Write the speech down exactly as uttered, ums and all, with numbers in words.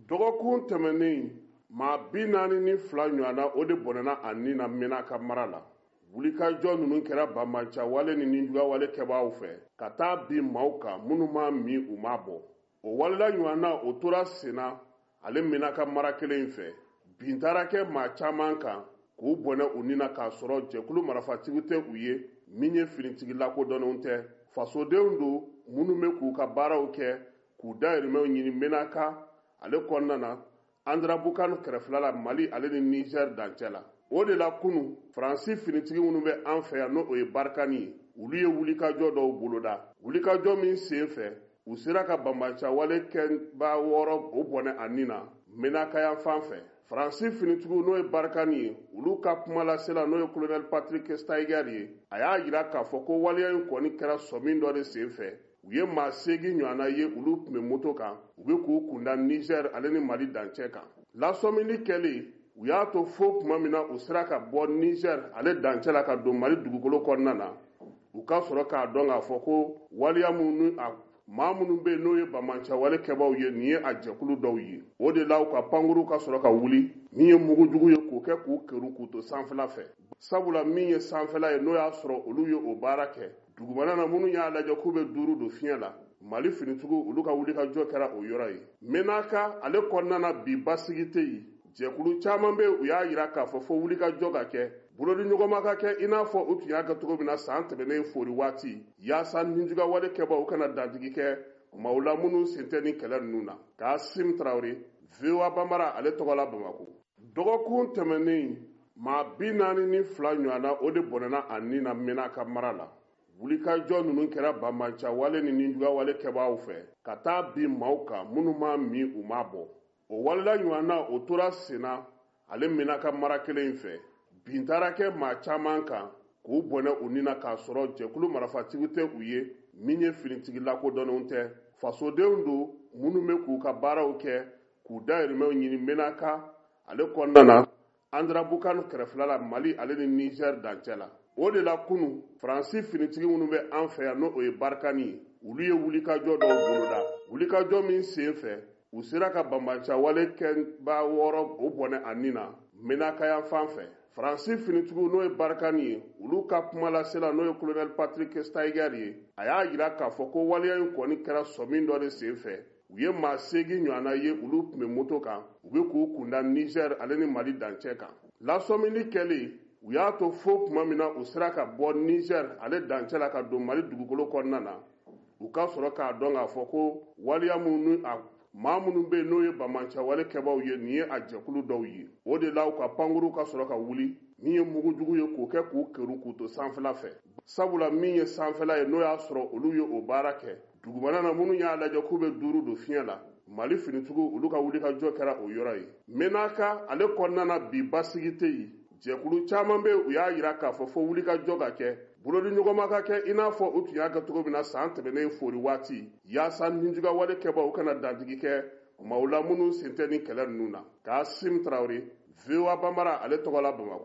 dɔgɔkun tɛmɛnen maa bi naani ni fila ɲɔgɔnna o de bɔnɛna a nin na Menaka mara la. Wulikajɔ ninnu kɛra banbanca wale ni ninjuguya wale kɛbaaw fɛ ka taa bin maaw kan minnu ma min u ma bɔ. O walela ɲɔgɔnna o tora senna ale Menaka mara kelen in fɛ. Bin taara kɛ maa caman kan k'u bɔnɛ u nin na k'a sɔrɔ jɛkulu marafatigiw tɛ u ye min ye finitigi lakodɔnnenw tɛ. Fasodenw don minnu bɛ k'u ka baaraw kɛ k'u dahirimɛw ɲini Menaka ale kɔnɔna na Andra-Bukanu kɛrɛfɛla la Mali ale ni Niger dancɛ la. O de la kunu Faransi finitigi minnu bɛ an fɛ yan n'o ye Barkani ye olu ye wulikajɔ dɔw boloda. Wulikajɔ min sen fɛ u sera ka banbanca wale kɛba wɔɔrɔ o bɔnɛ a nin na Menaka yan fan fɛ. Faransi finitigiw n'o ye Barkani ye olu ka kumalasela n'o ye Colonel Patrick Steiger ye a y'a jira k'a fɔ ko waleya in kɔni kɛra sɔmin dɔ de sen fɛ. U ye maa seegin ɲɔgɔnna ye olu tun bɛ moto kan u bɛ k'u kunda Niger ale ni Mali dancɛ kan. Lasɔmini kɛlen u y'a to fo tuma min na u sera ka bɔ Niger ale dancɛ la ka don Mali dugukolo kɔnɔna na u ka sɔrɔ k'a dɔn k'a fɔ ko waleya minnu a maa minnu bɛ yen n'o ye banbanca wale kɛbaaw ye nin ye a jɛkulu dɔw ye. O de la u ka pankuru ka sɔrɔ ka wuli min ye mugujugu ye k'o kɛ k'u kɛru k'u to sanfɛla fɛ. Sabula min ye sanfɛla ye n'o y'a sɔrɔ olu ye o baara kɛ. Dugumana na minnu y'a lajɛ k'u bɛ duuru don fiɲɛ la Mali finitigiw olu ka wulikajɔ kɛra o yɔrɔ ye. Menaka ale kɔnɔna na bi basigi tɛ yen. Jɛkulu caman bɛ u y'a jira k'a fɔ fo wulikajɔ ka kɛ bolodiɲɔgɔnma ka kɛ i n'a fɔ u tun y'a kɛ cogo min na san tɛmɛnen fori waati yaasa ninjuguya wale kɛbaaw kana dantigi kɛ maaw la minnu sen tɛ ni kɛlɛ ninnu na. Kasim Traoré V O A Banbara ale tɔgɔ la Bamako. Dɔgɔkun tɛmɛnen maa bi naani ni fila ɲɔgɔnna o de bɔnɛna a nin na Menaka mara la. Wulikajɔ ninnu kɛra banbanca wale ni ninjuguya wale kɛbaaw fɛ ka taa bin maaw kan minnu ma min u ma bɔ. O walela ɲɔgɔnna o tora senna ale Menaka mara kelen in fɛ. Bin taara kɛ maa caman kan k'u bɔnɛ u nin na k'a sɔrɔ jɛkulu marafatigiw tɛ u ye min ye finitigi lakodɔnnenw tɛ. Fasodenw don minnu bɛ k'u ka baaraw kɛ k'u dahirimɛw ɲini Menaka ale kɔnɔna na Andra-Bukanu kɛrɛfɛla la Mali ale ni Niger dancɛ la. O de la kunu Faransi finitigi minnu bɛ an fɛ yan n'o ye Barkani ye olu ye wulikajɔ dɔw boloda. Wulikajɔ min sen fɛ u sera ka banbanca wale kɛba wɔɔrɔ o bɔnɛ a nin na Menaka yan fan fɛ. Faransi finitigiw n'o ye Barkani ye olu ka kumalasela n'o ye Colonel Patrick Steiger ye a y'a jira k'a fɔ ko waleya in kɔni kɛra sɔmin dɔ de sen fɛ. U ye maa seegin ɲɔgɔnna ye olu tun bɛ moto kan u bɛ k'u kunda Niger ale ni Mali dancɛ kan. Lasɔmini kɛlen u y'a to fo tuma min na u sera ka bɔ Niger ale dancɛ la ka don Mali dugukolo kɔnɔna na u ka sɔrɔ k'a dɔn k'a fɔ ko waleya minnu a maa minnu bɛ yen n'o ye banbanca wale kɛbaaw ye nin ye a jɛkulu dɔw ye. O de la u ka pankuru ka sɔrɔ ka wuli min ye mugujugu ye k'o kɛ k'u kɛru k'u to sanfɛla fɛ. Sabula min ye sanfɛla ye n'o y'a sɔrɔ olu ye o baara kɛ. Dugumana na minnu y'a lajɛ k'u bɛ duuru don fiɲɛ la Mali finitigiw olu ka wulikajɔ kɛra o yɔrɔ ye. Menaka ale kɔnɔna na bi basigi tɛ yen. Jɛkulu caman bɛ u y'a jira k'a fɔ fo wulikajɔ ka kɛ bolodiɲɔgɔnma ka kɛ i n'a fɔ u tun y'a kɛ cogo min na san tɛmɛnen fori waati yaasa ninjuguya wale kɛbaaw kana dantigi kɛ maaw la minnu sen tɛ ni kɛlɛ ninnu na. Kasim Traoré V O A Banbara ale tɔgɔ la Bamako.